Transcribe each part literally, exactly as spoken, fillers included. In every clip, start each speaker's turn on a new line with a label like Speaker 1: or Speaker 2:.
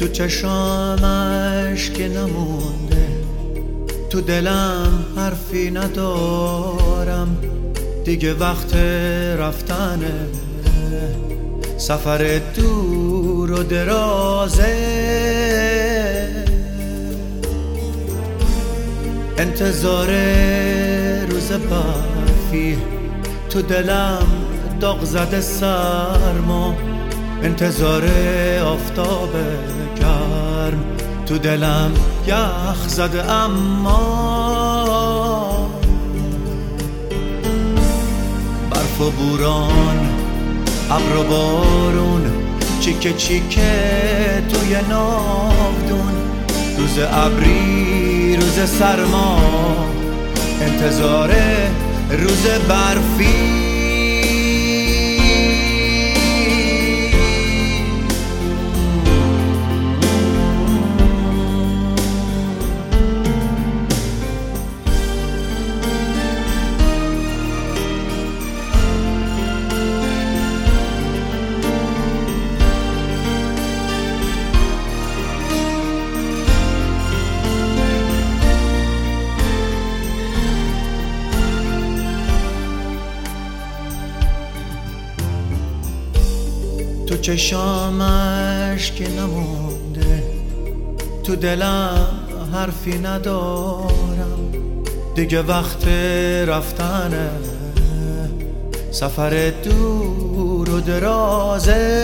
Speaker 1: چشامش که نمونده، تو دلم حرفی ندارم، دیگه وقت رفتنه، سفر دور و درازه، انتظار روز برفی، تو دلم داغ زده سرما، انتظار آفتاب گرم، تو دلم یخ زده اما برف و بوران، ابر و بارون، چیکه چیکه توی ناودون، روز ابری روز سرما، انتظار روز برفی. تو چشامش که نمونده، تو دلم حرفی ندارم، دیگه وقت رفتنه، سفر دور و درازه،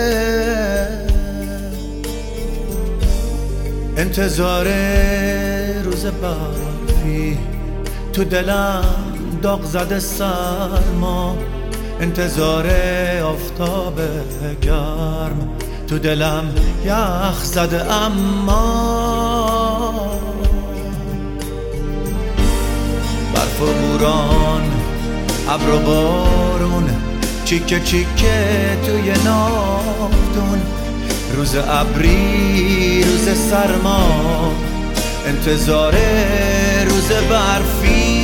Speaker 1: انتظار روز برفی، تو دلم داغ زده سرما، انتظار آفتاب گرم، تو دلم یخ زده اما برف و بوران، ابر و بارون، چیکه چیکه توی ناودون، روز ابری روز سرما، انتظار روز برفی.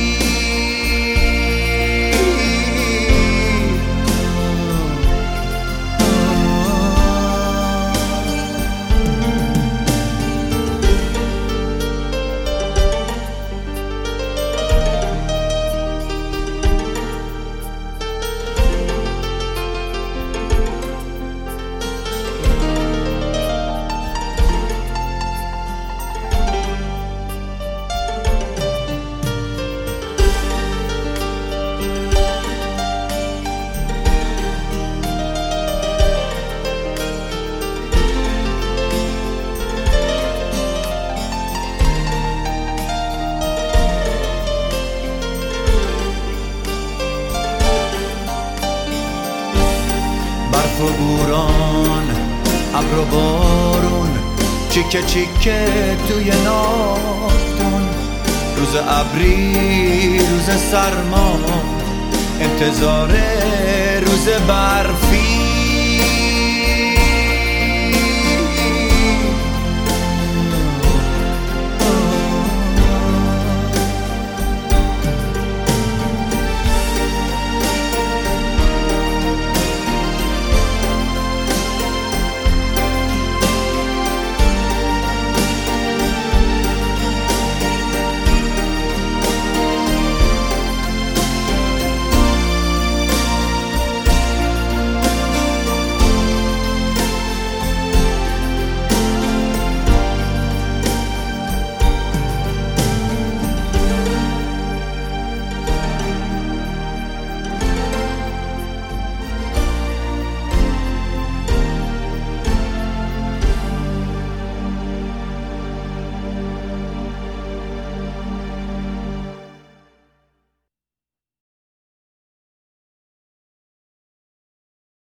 Speaker 1: برف و بوران، ابر و بارون، چیکه چیکه توی ناودون، روز ابری روز سرما، انتظار روز برف.